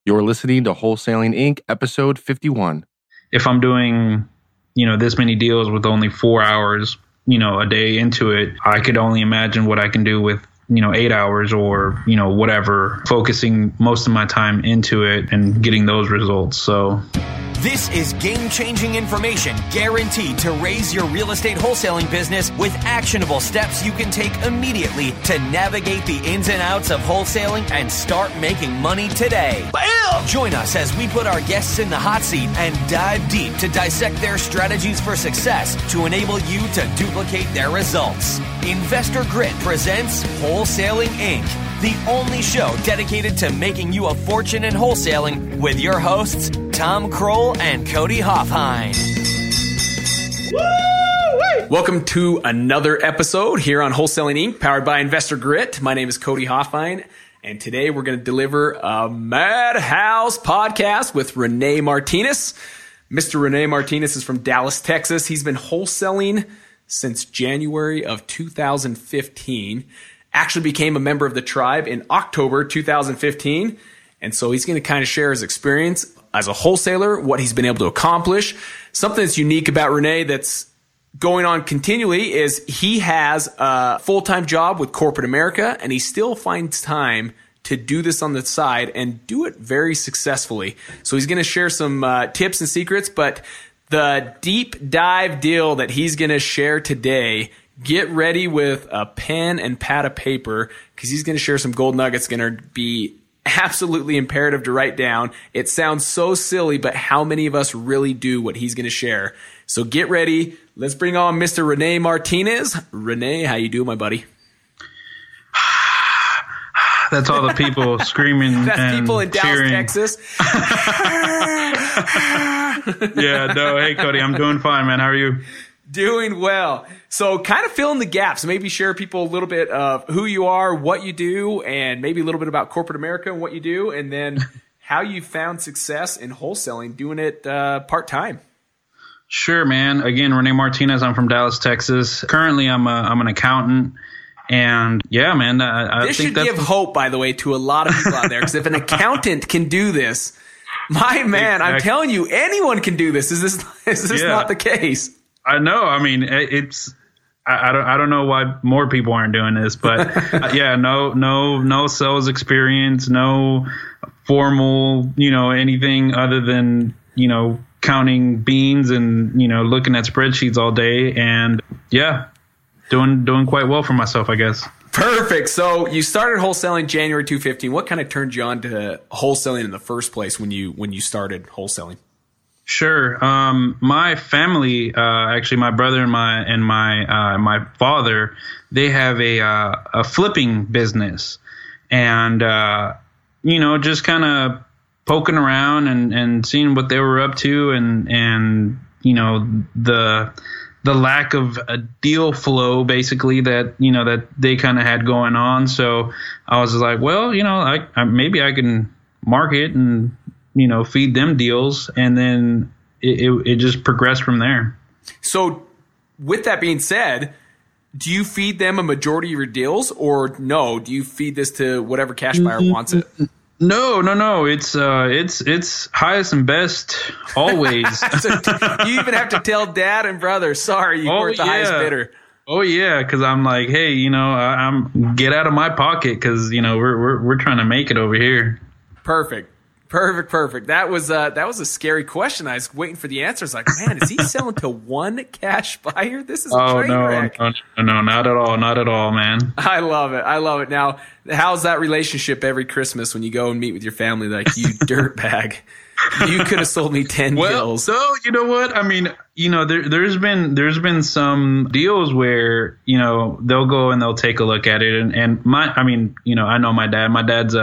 You're listening to Wholesaling Inc., episode 51. If I'm doing, this many deals with only 4 hours, a day into it, I could only imagine what I can do with, 8 hours or, whatever, focusing most of my time into it and getting those results. So this is game-changing information guaranteed to raise your real estate wholesaling business with actionable steps you can take immediately to navigate the ins and outs of wholesaling and start making money today. Bam! Join us as we put our guests in the hot seat and dive deep to dissect their strategies for success to enable you to duplicate their results. Investor Grit presents Wholesaling Inc., the only show dedicated to making you a fortune in wholesaling with your hosts, Tom Kroll and Cody Hoffine. Welcome to another episode here on Wholesaling Inc., powered by Investor Grit. My name is Cody Hoffine, and today we're going to deliver a Madhouse podcast with Rene Martinez. Mr. Rene Martinez is from Dallas, Texas. He's been wholesaling since January of 2015. Actually became a member of the tribe in October 2015. And so he's going to kind of share his experience as a wholesaler, what he's been able to accomplish. Something that's unique about Rene that's going on continually is he has a full-time job with corporate America, and he still finds time to do this on the side and do it very successfully. So he's going to share some tips and secrets, but the deep dive deal that he's going to share today, get ready with a pen and pad of paper because he's going to share some gold nuggets going to be absolutely imperative to write down. It sounds so silly, but how many of us really do what he's going to share? So get ready. Let's bring on Mr. Rene Martinez. Rene, how you doing, my buddy? That's all the people screaming. That's and people in cheering. Dallas, Texas. Yeah, no, hey, Cody, I'm doing fine, man. How are you? Doing well. So kind of fill in the gaps. Maybe share people a little bit of who you are, what you do, and maybe a little bit about corporate America and what you do, and then how you found success in wholesaling, doing it part-time. Sure, man. Again, Rene Martinez. I'm from Dallas, Texas. Currently, I'm an accountant. And yeah, man, I this think should give hope, by the way, to a lot of people out there. Because if an accountant can do this, my man, exactly. I'm telling you, anyone can do this. Is this not the case? I know. I mean, I don't know why more people aren't doing this, but yeah, no sales experience, no formal, anything other than, counting beans and, looking at spreadsheets all day. And yeah, doing quite well for myself, I guess. Perfect. So you started wholesaling January 2015. What kind of turned you on to wholesaling in the first place when you started wholesaling? Sure. My family, actually, my brother and my father, they have a flipping business, and just kind of poking around and seeing what they were up to, and the lack of a deal flow, basically, that they kind of had going on. So I was like, well, I maybe I can market and feed them deals, and then it just progressed from there. So with that being said, do you feed them a majority of your deals, or no? Do you feed this to whatever cash buyer wants it? No. It's highest and best always. So you even have to tell dad and brother, sorry, you weren't the highest bidder. Oh yeah, because I'm like, hey, I'm get out of my pocket because we're trying to make it over here. Perfect. That was a scary question. I was waiting for the answer. I was like, man, is he selling to one cash buyer? This is a train wreck. No, not at all, man. I love it. Now, how's that relationship every Christmas when you go and meet with your family? Like, you dirtbag, you could have sold me 10 deals. So you know what? I mean, there's been some deals where they'll go and they'll take a look at it, and I know my dad. My dad's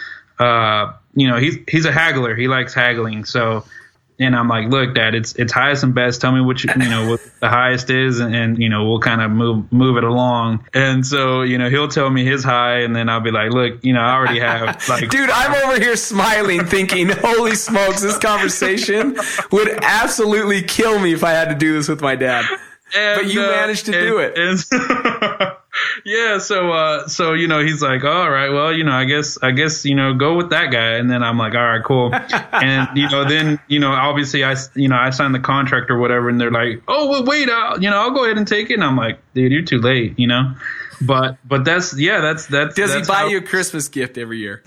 he's a haggler. He likes haggling. So, and I'm like, look, Dad, it's highest and best. Tell me what what the highest is, and we'll kind of move it along. And so, he'll tell me his high, and then I'll be like, look, I already have like. Dude, I'm over here smiling, thinking, holy smokes, this conversation would absolutely kill me if I had to do this with my dad. But you managed to do it. Yeah, so he's like, all right, well, I guess go with that guy. And then I'm like, all right, cool. And then obviously I signed the contract or whatever, and they're like, oh, well, wait, I'll go ahead and take it. And I'm like, dude, you're too late, But that's. Does he buy you a Christmas gift every year?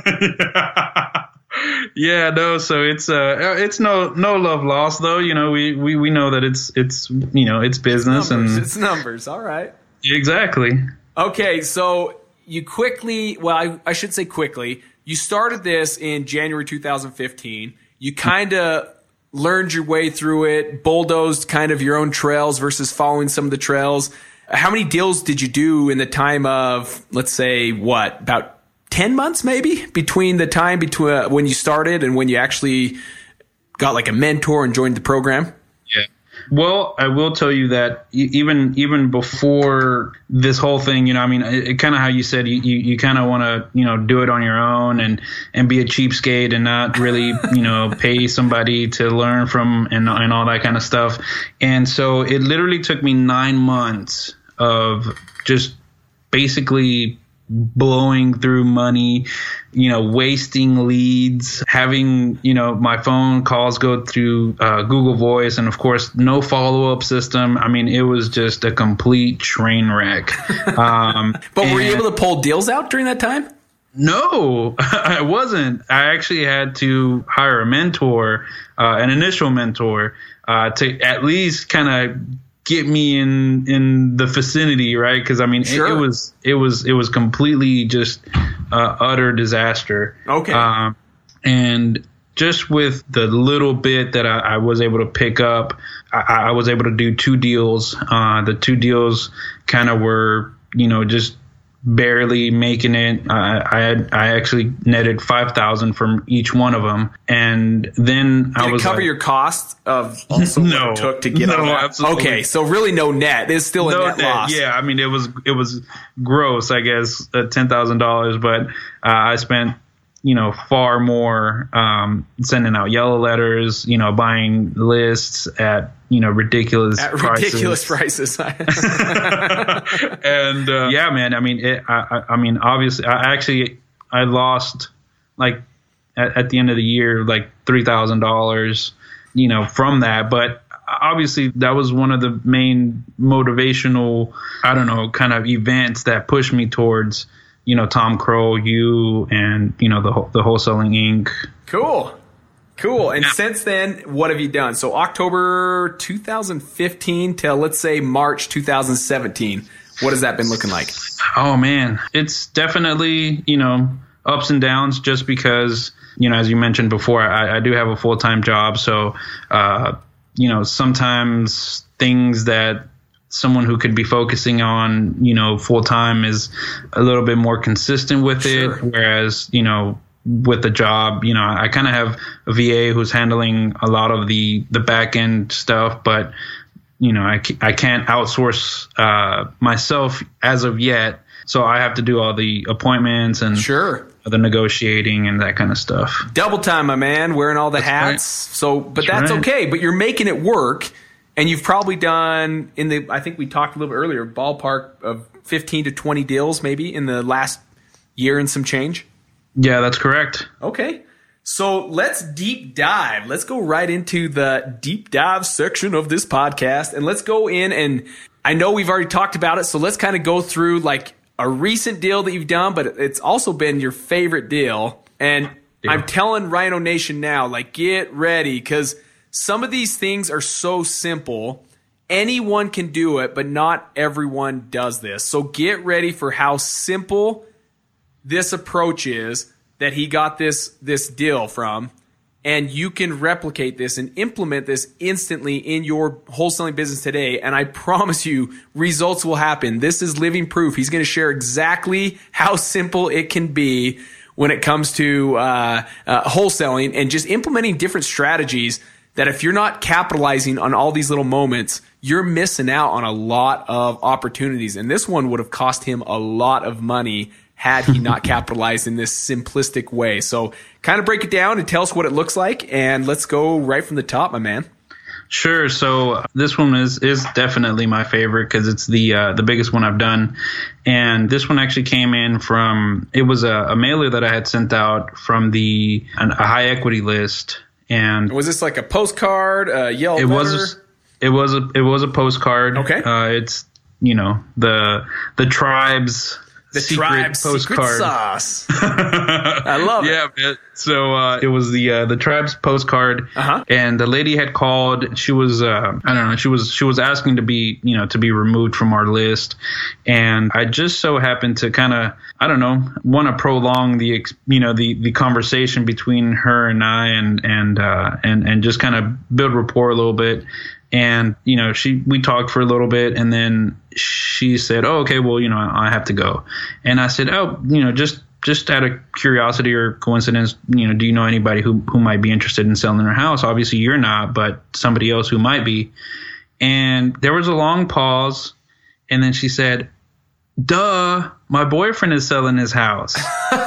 Yeah, no. So it's no love lost though. We know that it's business and it's numbers. All right. Exactly. Okay, so you quickly, well, I should say quickly, you started this in January 2015. You kind of learned your way through it, bulldozed kind of your own trails versus following some of the trails. How many deals did you do in the time of, let's say, about 10 months maybe between the time between when you started and when you actually got like a mentor and joined the program? Yeah. Well, I will tell you that even before this whole thing, it kind of how you said you kind of want to, do it on your own and be a cheapskate and not really, pay somebody to learn from and all that kind of stuff. And so it literally took me 9 months of just basically blowing through money, wasting leads, having, my phone calls go through Google Voice, and of course, no follow-up system. I mean, it was just a complete train wreck. But were you able to pull deals out during that time? No, I wasn't. I actually had to hire a mentor, an initial mentor, to at least kind of get me in the vicinity, right? Because I mean, sure. it was completely just utter disaster. Okay. And just with the little bit that I was able to pick up, I was able to do 2 deals. The 2 deals kind of were, just barely making it. I actually netted $5,000 from each one of them, and then I was cover your costs of also what it took to get on that? Absolutely. Okay, so really no net. There's still a net loss. Yeah, I mean it was gross, I guess, $10,000, but I spent far more sending out yellow letters, buying lists at ridiculous prices. And yeah, man, I mean, obviously, I lost like at the end of the year like $3,000, from that, but obviously that was one of the main motivational, kind of events that pushed me towards Tom Crow, you, and the Wholesaling Inc. Cool. And since then, what have you done? So October 2015 till, let's say, March 2017. What has that been looking like? Oh, man. It's definitely, ups and downs just because, as you mentioned before, I do have a full-time job. So, sometimes things that someone who could be focusing on, full-time is a little bit more consistent with Sure. it. Whereas, with the job, I kind of have a VA who's handling a lot of the back end stuff, but I can't outsource myself as of yet, so I have to do all the appointments and sure. the negotiating and that kind of stuff. Double time, my man, wearing all the hats. Right. So, but that's right. Okay. But you're making it work, and you've probably done I think we talked a little bit earlier, ballpark of 15 to 20 deals maybe in the last year and some change. Yeah, that's correct. Okay. So let's deep dive. Let's go right into the deep dive section of this podcast. And let's go in, and I know we've already talked about it, so let's kind of go through like a recent deal that you've done, but it's also been your favorite deal. And I'm telling Rhino Nation now, like, get ready, because some of these things are so simple. Anyone can do it, but not everyone does this. So get ready for how simple this approach is that he got this deal from, and you can replicate this and implement this instantly in your wholesaling business today. And I promise you, results will happen. This is living proof. He's going to share exactly how simple it can be when it comes to wholesaling and just implementing different strategies that if you're not capitalizing on all these little moments, you're missing out on a lot of opportunities. And this one would have cost him a lot of money had he not capitalized in this simplistic way. So kind of break it down and tell us what it looks like. And let's go right from the top, my man. Sure. So this one is definitely my favorite because it's the biggest one I've done. And this one actually came in from, it was a mailer that I had sent out from a high equity list. And was this like a postcard, a yellow letter? It was a postcard. Okay. It's, the tribe's secret postcard. Secret sauce. I love it. Yeah, man. So it was the tribe's postcard, and the lady had called. She was I don't know. She was asking to be removed from our list, and I just so happened to kind of want to prolong the conversation between her and I, and just kind of build rapport a little bit. And, we talked for a little bit, and then she said, oh, okay, well, I have to go. And I said, oh, just out of curiosity or coincidence, do you know anybody who might be interested in selling their house? Obviously you're not, but somebody else who might be. And there was a long pause. And then she said, duh, my boyfriend is selling his house.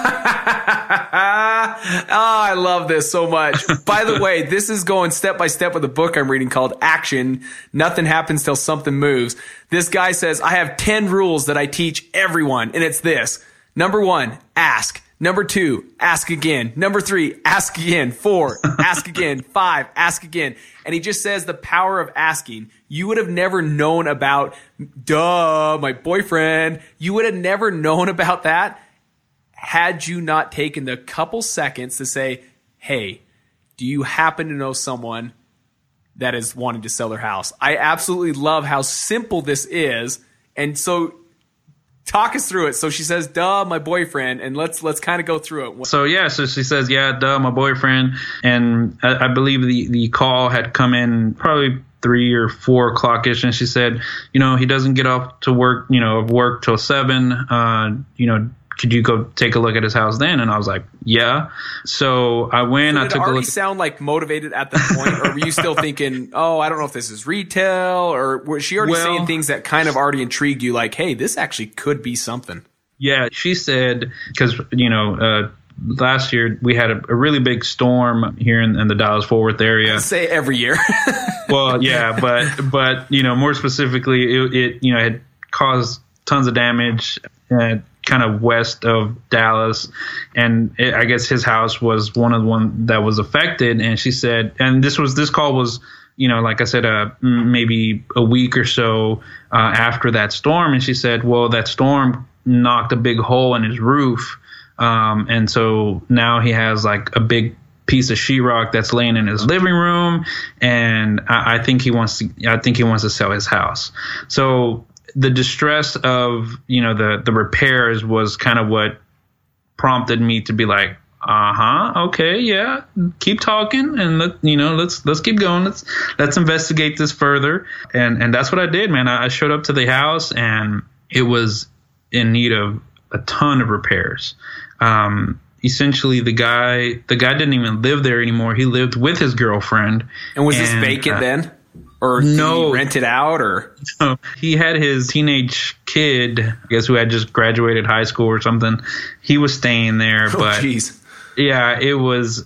Oh, I love this so much. By the way, this is going step by step with a book I'm reading called Action. Nothing happens till something moves. This guy says, I have 10 rules that I teach everyone. And it's this. Number 1, ask. Number 2, ask again. Number 3, ask again. 4, ask again. 5, ask again. And he just says the power of asking. You would have never known about, duh, my boyfriend. You would have never known about that had you not taken the couple seconds to say, hey, do you happen to know someone that is wanting to sell their house? I absolutely love how simple this is. And so talk us through it. So she says, duh, my boyfriend. And let's kind of go through it. So she says, yeah, duh, my boyfriend. And I believe the call had come in probably 3 or 4 o'clock-ish. And she said, he doesn't get off to work, work till 7, could you go take a look at his house then? And I was like, yeah. So I went. So I took a look. Did it already sound like motivated at that point? Or were you still thinking, oh, I don't know if this is retail? Or was she already saying things that kind of already intrigued you? Like, hey, this actually could be something. Yeah, she said, because, last year we had a really big storm here in the Dallas-Fort Worth area. I'd say every year. Well, yeah, but more specifically, it had caused tons of damage kind of west of Dallas, and I guess his house was one of the one that was affected. And she said, and this call was, like I said, maybe a week or so after that storm. And she said, well, that storm knocked a big hole in his roof, and so now he has like a big piece of sheetrock that's laying in his living room, and I think he wants to sell his house. So the distress of, the repairs was kind of what prompted me to be like, okay, yeah, keep talking, and let's keep going. Let's investigate this further. And that's what I did, man. I showed up to the house, and it was in need of a ton of repairs. Essentially, the guy didn't even live there anymore. He lived with his girlfriend. And was this vacant then? Or no, did he rent it out? Or no, he had his teenage kid, I guess, who had just graduated high school or something. He was staying there, but yeah, it was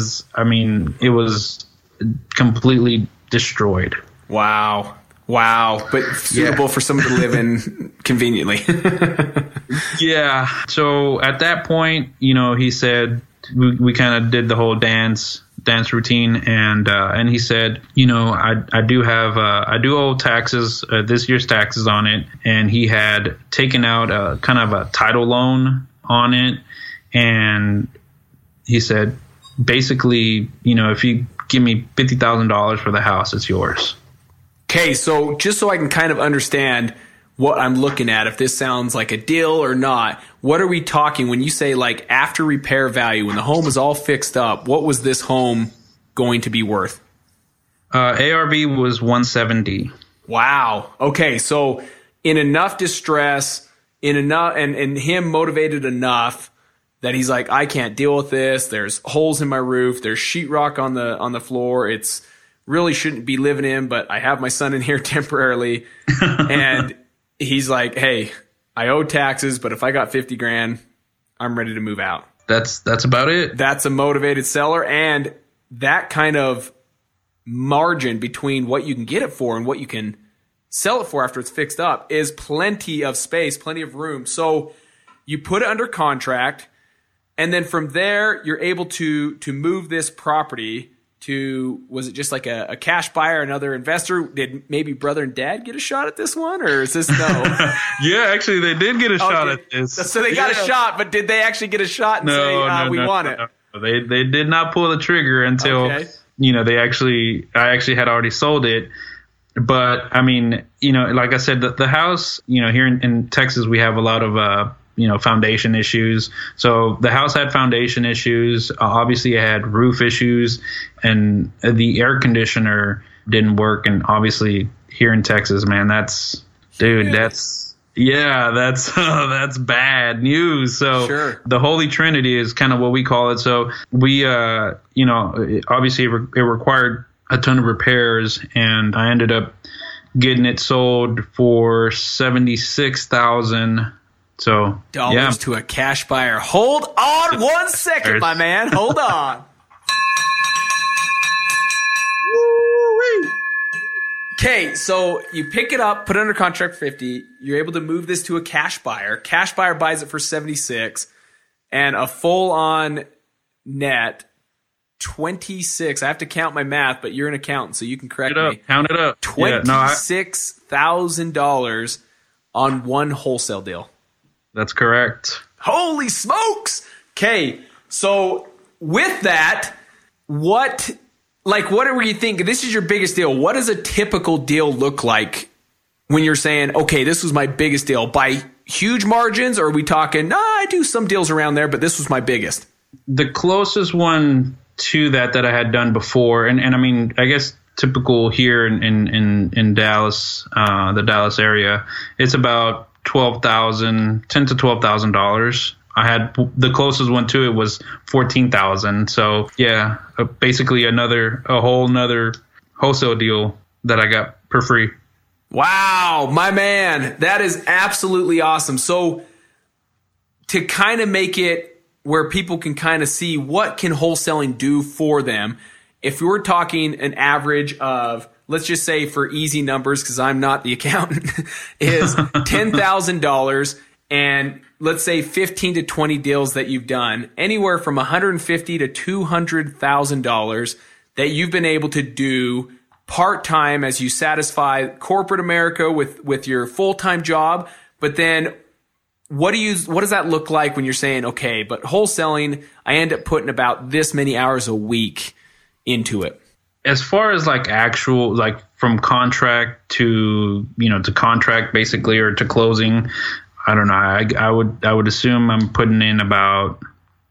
completely destroyed. Wow. But suitable for someone to live in conveniently. Yeah. So at that point, he said, we kind of did the whole dance routine, and he said, I do owe taxes, this year's taxes on it, and he had taken out a kind of a title loan on it, and he said, basically, if you give me $50,000 for the house, it's yours. Okay, so just so I can kind of understand what I'm looking at, if this sounds like a deal or not, what are we talking when you say like after repair value, when the home is all fixed up, what was this home going to be worth? ARV was $170,000. Wow. Okay, so in enough distress, and him motivated enough that he's like, I can't deal with this. There's holes in my roof. There's sheetrock on the floor. It's really shouldn't be living in, but I have my son in here temporarily. And he's like, hey, I owe taxes, but if I got $50,000, I'm ready to move out. That's about it. That's a motivated seller. And that kind of margin between what you can get it for and what you can sell it for after it's fixed up is plenty of space, plenty of room. So you put it under contract, and then from there, you're able to move this property to, was it just like a cash buyer, another investor? Did maybe brother and dad get a shot at this one, or is this no? Yeah, actually, they did get a shot at this. So they got a shot, but did they actually get a shot and say, we want it? No. They did not pull the trigger until, I actually had already sold it. But I mean, like I said, the house, here in Texas, we have a lot of, foundation issues. So the house had foundation issues. Obviously, it had roof issues, and the air conditioner didn't work. And obviously, here in Texas, man, that's bad news. So the Holy Trinity is kind of what we call it. So we, obviously it required a ton of repairs, and I ended up getting it sold for $76,000. So dollars to a cash buyer. Hold on 1 second, my man. Hold on. Okay, so you pick it up, put it under contract for $50. You're able to move this to a cash buyer. Cash buyer buys it for $76, and a full-on net $26. I have to count my math, but you're an accountant, so you can correct me. Count it up. $26,000 on one wholesale deal. That's correct. Holy smokes! Okay, so with that, what were you thinking? This is your biggest deal. What does a typical deal look like when you're saying, okay, this was my biggest deal? By huge margins, or are we talking, I do some deals around there, but this was my biggest? The closest one to that I had done before, and I mean, I guess typical here in Dallas, the Dallas area, it's about $10,000 to $12,000. I had the closest one to it was $14,000. So yeah, basically a whole nother wholesale deal that I got for free. Wow, my man, that is absolutely awesome. So to kind of make it where people can kind of see what can wholesaling do for them, if we were talking an average of, let's just say for easy numbers, because I'm not the accountant, is $10,000, and let's say 15 to 20 deals that you've done, anywhere from $150,000 to $200,000 that you've been able to do part-time as you satisfy corporate America with your full-time job. But then what does that look like when you're saying, okay, but wholesaling, I end up putting about this many hours a week into it? As far as actual, from contract to contract basically, or to closing, I don't know. I would assume I'm putting in about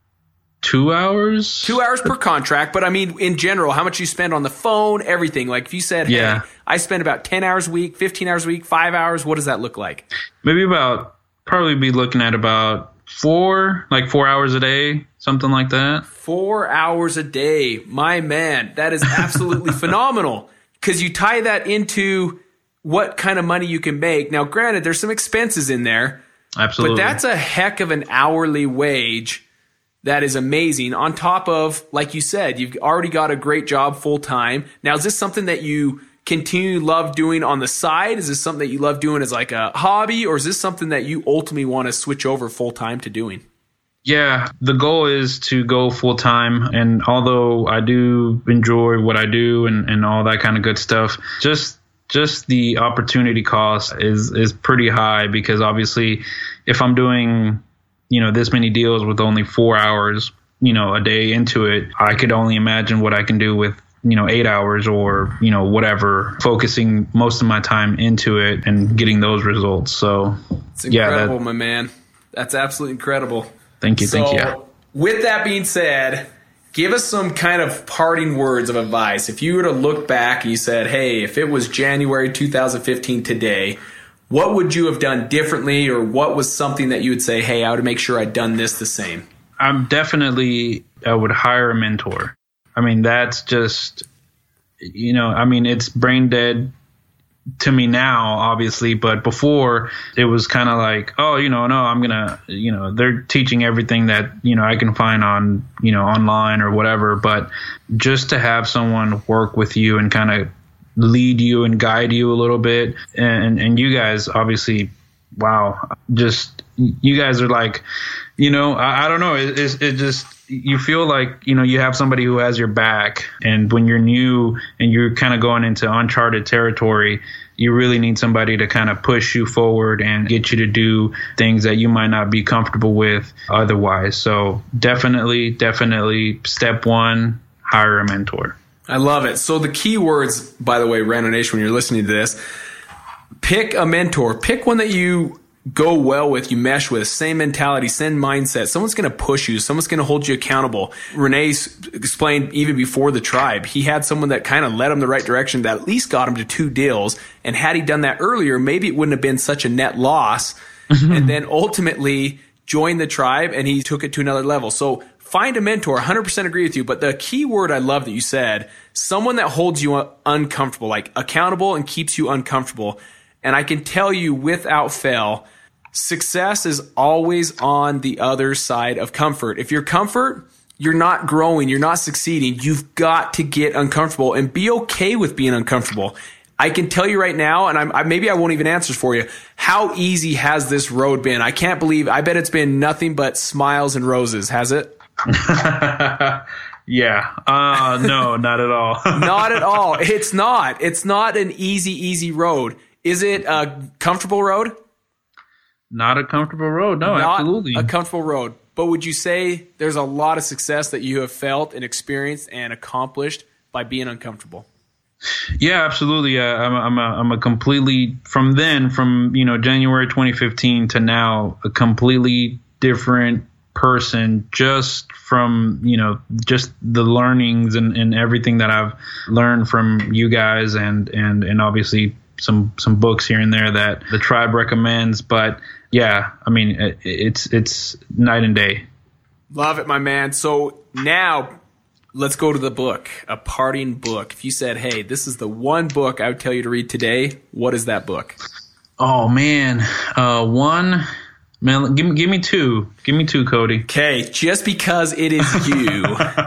2 hours. 2 hours per contract. But I mean, in general, how much you spend on the phone, everything. Like if you said, hey, I spend about 10 hours a week, 15 hours a week, 5 hours, what does that look like? Maybe probably be looking at about 4 hours a day, something like that. 4 hours a day. My man, that is absolutely phenomenal, because you tie that into what kind of money you can make. Now, granted, there's some expenses in there. Absolutely. But that's a heck of an hourly wage. That is amazing. On top of, like you said, you've already got a great job full time. Now, is this something that you continue to love doing on the side? Is this something that you love doing as like a hobby, or is this something that you ultimately want to switch over full time to doing? Yeah, the goal is to go full time. And although I do enjoy what I do and all that kind of good stuff, just the opportunity cost is pretty high, because obviously if I'm doing, this many deals with only 4 hours, a day into it, I could only imagine what I can do with 8 hours or, whatever, focusing most of my time into it and getting those results. So it's incredible, my man. That's absolutely incredible. Thank you. With that being said, give us some kind of parting words of advice. If you were to look back and you said, hey, if it was January 2015 today, what would you have done differently, or what was something that you would say, hey, I would make sure I'd done this the same? I would hire a mentor. I mean, that's just, it's brain dead to me now, obviously, but before it was kind of like, oh, no, I'm gonna, they're teaching everything that, I can find on, online or whatever. But just to have someone work with you and kind of lead you and guide you a little bit, and you guys, obviously, wow, just, you guys are like, I don't know, it just, you feel like, you have somebody who has your back. And when you're new and you're kind of going into uncharted territory, you really need somebody to kind of push you forward and get you to do things that you might not be comfortable with otherwise. So definitely step one, hire a mentor. I love it. So the key words, by the way, Rando Nation, when you're listening to this, pick a mentor, pick one that you go well with, you mesh with, same mentality, same mindset. Someone's going to push you. Someone's going to hold you accountable. Renee explained even before the tribe, he had someone that kind of led him the right direction that at least got him to 2 deals. And had he done that earlier, maybe it wouldn't have been such a net loss. And then ultimately joined the tribe and he took it to another level. So find a mentor. 100% agree with you. But the key word I love that you said, someone that holds you uncomfortable, like accountable and keeps you uncomfortable. And I can tell you without fail, success is always on the other side of comfort. If you're comfort, you're not growing, you're not succeeding. You've got to get uncomfortable and be okay with being uncomfortable. I can tell you right now, and maybe I won't even answer for you, how easy has this road been? I can't believe, I bet it's been nothing but smiles and roses, has it? Yeah. No, not at all. Not at all. It's not. It's not an easy road. Is it a comfortable road? Not a comfortable road. No, not absolutely. A comfortable road. But would you say there's a lot of success that you have felt and experienced and accomplished by being uncomfortable? Yeah, absolutely. I'm a completely, from January 2015 to now, a completely different person, just from, just the learnings and everything that I've learned from you guys and obviously some books here and there that the tribe recommends. But yeah, I mean, it's night and day. Love it, my man. So now let's go to the book, a parting book. If you said, hey, this is the one book I would tell you to read today, what is that book? Oh man. One, man, give me two. Give me two, Cody. Okay. Just because it is you,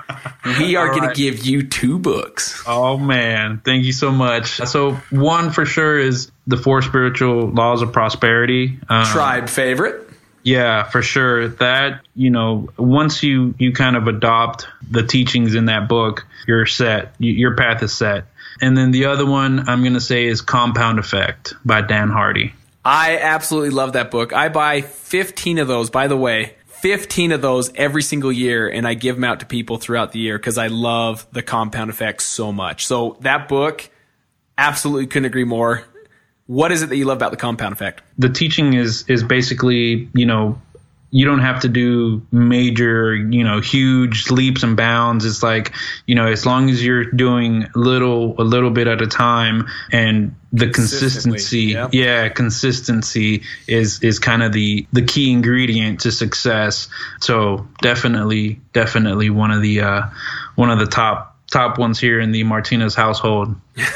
we are going to give you 2 books. Oh man. Thank you so much. So one for sure is The 4 Spiritual Laws of Prosperity. Tribe favorite. Yeah, for sure. That, once you kind of adopt the teachings in that book, you're set. Your path is set. And then the other one I'm going to say is Compound Effect by Dan Hardy. I absolutely love that book. I buy 15 of those, by the way, 15 of those every single year, and I give them out to people throughout the year because I love the Compound Effect so much. So that book, absolutely couldn't agree more. What is it that you love about the Compound Effect? The teaching is basically, you don't have to do major, huge leaps and bounds. It's like, as long as you're doing a little bit at a time, and the consistency, consistency is kind of the key ingredient to success. So definitely one of the top ones here in the Martinez household.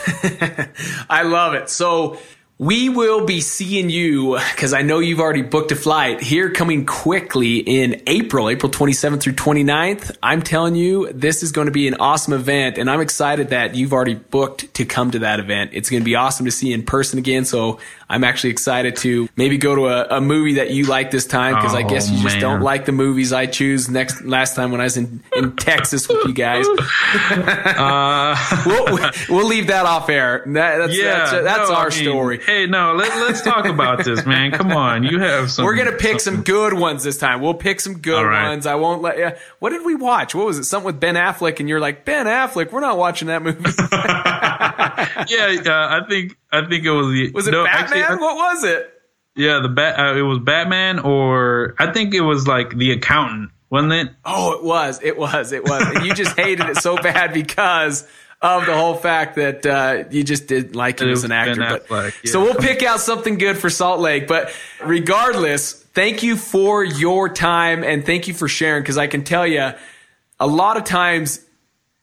I love it. So we will be seeing you, because I know you've already booked a flight, here coming quickly in April 27th through 29th. I'm telling you, this is going to be an awesome event, and I'm excited that you've already booked to come to that event. It's going to be awesome to see you in person again, so I'm actually excited to maybe go to a movie that you like this time, because I guess you just don't like the movies I choose last time when I was in Texas with you guys. We'll leave that off air. That's our story. Hey, no, let's talk about this, man. Come on. You have some. We're going to pick some good ones this time. We'll pick some good ones. I won't let you. What did we watch? What was it? Something with Ben Affleck, and you're like, Ben Affleck, we're not watching that movie. I think it was. Was it Batman? Actually, what was it? Yeah, it was Batman, or I think it was like The Accountant, wasn't it? Oh, it was. And you just hated it so bad because of the whole fact that you just didn't like him as an actor. So we'll pick out something good for Salt Lake. But regardless, thank you for your time and thank you for sharing, because I can tell you a lot of times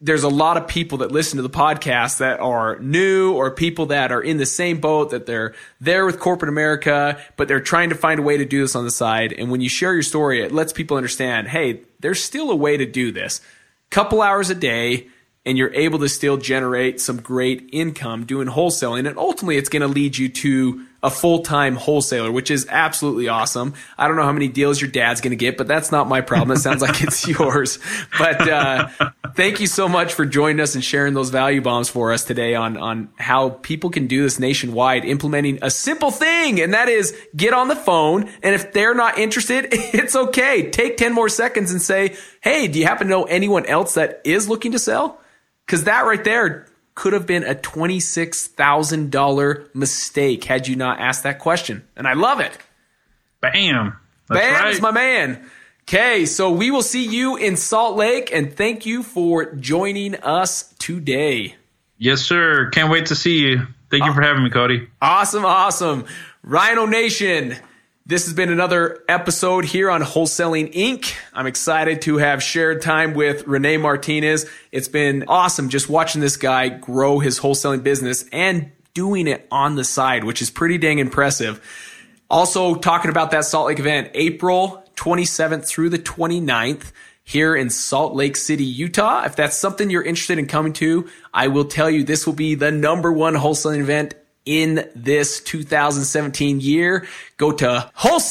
there's a lot of people that listen to the podcast that are new or people that are in the same boat, that they're there with corporate America, but they're trying to find a way to do this on the side. And when you share your story, it lets people understand, hey, there's still a way to do this. Couple hours a day, and you're able to still generate some great income doing wholesaling. And ultimately, it's going to lead you to a full-time wholesaler, which is absolutely awesome. I don't know how many deals your dad's going to get, but that's not my problem. It sounds like it's yours. But thank you so much for joining us and sharing those value bombs for us today on how people can do this nationwide, implementing a simple thing, and that is get on the phone. And if they're not interested, it's okay. Take 10 more seconds and say, hey, do you happen to know anyone else that is looking to sell? Because that right there could have been a $26,000 mistake had you not asked that question. And I love it. Bam. Bam is my man. Okay, so we will see you in Salt Lake, and thank you for joining us today. Yes, sir. Can't wait to see you. Thank you for having me, Cody. Awesome. Rhino Nation, this has been another episode here on Wholesaling Inc. I'm excited to have shared time with Rene Martinez. It's been awesome just watching this guy grow his wholesaling business and doing it on the side, which is pretty dang impressive. Also talking about that Salt Lake event, April 27th through the 29th here in Salt Lake City, Utah. If that's something you're interested in coming to, I will tell you this will be the #1 wholesaling event in this 2017 year. Go to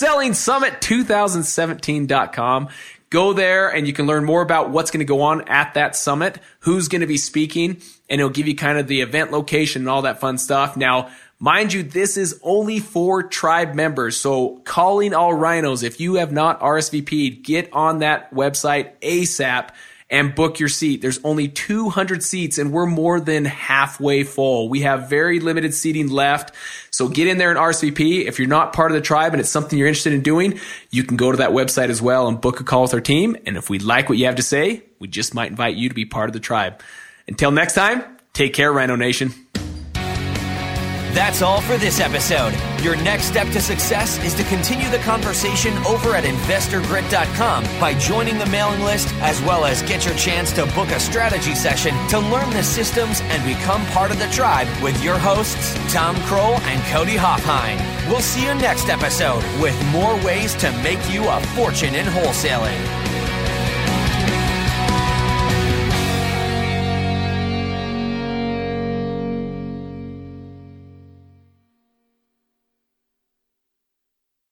wholesalingsummit2017.com. Go there and you can learn more about what's going to go on at that summit, who's going to be speaking, and it'll give you kind of the event location and all that fun stuff. Now, mind you, this is only for tribe members. So calling all rhinos, if you have not RSVP'd, get on that website ASAP and book your seat. There's only 200 seats and we're more than halfway full. We have very limited seating left. So get in there and RSVP. If you're not part of the tribe and it's something you're interested in doing, you can go to that website as well and book a call with our team. And if we like what you have to say, we just might invite you to be part of the tribe. Until next time, take care, Rhino Nation. That's all for this episode. Your next step to success is to continue the conversation over at InvestorGrit.com by joining the mailing list, as well as get your chance to book a strategy session to learn the systems and become part of the tribe with your hosts, Tom Kroll and Cody Hoffheim. We'll see you next episode with more ways to make you a fortune in wholesaling.